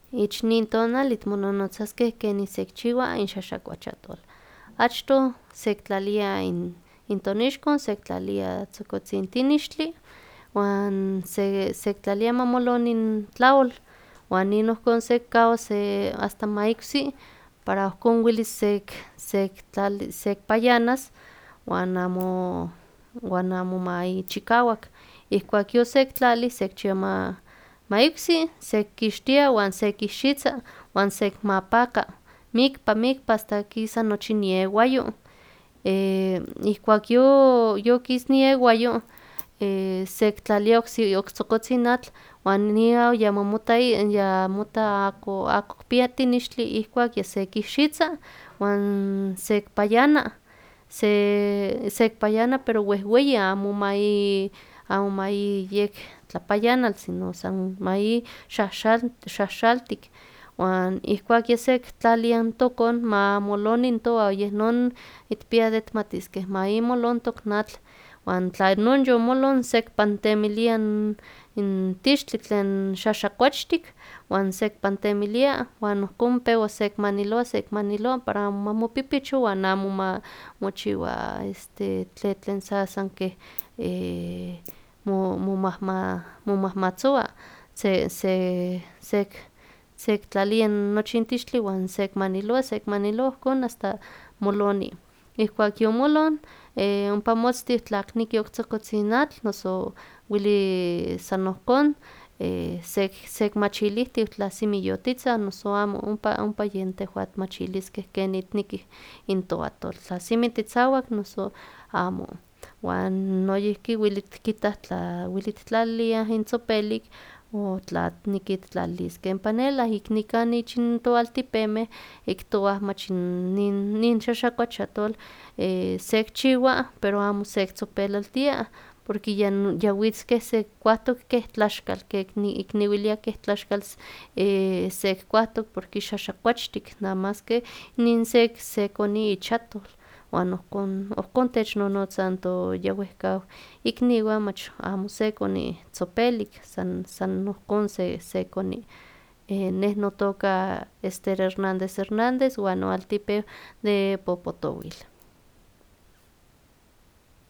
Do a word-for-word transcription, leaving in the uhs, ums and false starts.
Ich nin tonal tikmononotzaskej ken sekchiwa in xaxakuachatol, achtoh sektlalia in in tonixko sektlalia tzokotzin tinixtli wan se sektlalia ma moloni in tlaol, wan nin ohkon sekikawa se asta ma iksi para ohkon welis sek sektlali sekpayanas wan amo wan amo ma yichikawak, ihkuak yosektlali sekchiua ma ma iksi sekixtia wan sekixitza wan sekmapaka mikpa mikpa asta kisa nochi iewayo, ihkuak yo yokis niewayo sektlalia oksi oktzokotzin atl wan niaw yamomota yamota ako ako kipia tinixtli ihkuak yasekixitza wan sekpayana, se sekpayana pero wehweyi amo mai amo mai yektlapayanal sino san mai xaxal xaxaltik, wan ihkuak yasektlalia n tokon ma moloni n toa yeh non tikpia de tikmatiskeh maimolontok n atl wan tla non yomolon sekpantemilia n tixtli tlen xaxakuachtik wan sekpantemilia wan ohkon pewa sekmaniloa sekmaniloa para amo ma mopipicho wan amo ma mochiwa este tle tlen sa san keh mo momahma momahmatzowa se se sek sektlalia nochi n tixtli wan sekmaniloa sekmaniloa ohkon asta moloni, ihkuak yomolon ompa motztin tla kineki oktzokotzin atl noso weli san ohkon sek sekmachilihtiw tla semi yotitzah noso amo ompa ompa yen tehwan timachiliskeh kenin tiknekih n toatol, tla semi titzawak noso amo, wan noyihki weli tikitah tla weli tiktlalilia n tzopelik o tla tiknekih tiktlaliskeh n panela ik nikan ich n toaltipemeh kihtowa mach nin nin xaxakuachatol sekchiwa pero amo sektzopelaltia porque ya yawitz keh sekuahtok keh tlaxkal ke ik niwilia keh tlaxkal sekuahtok porque xaxakuachtik nada mas ke nin sek sekoni ichatol wan ohkon ohkon technonotzah n toyawehkaw ikniwan mach amo sekoni tzopelik san san ohkon se sekoni, neh notoka Ester Hernandez Hernandez wan noaltipew de popotowil.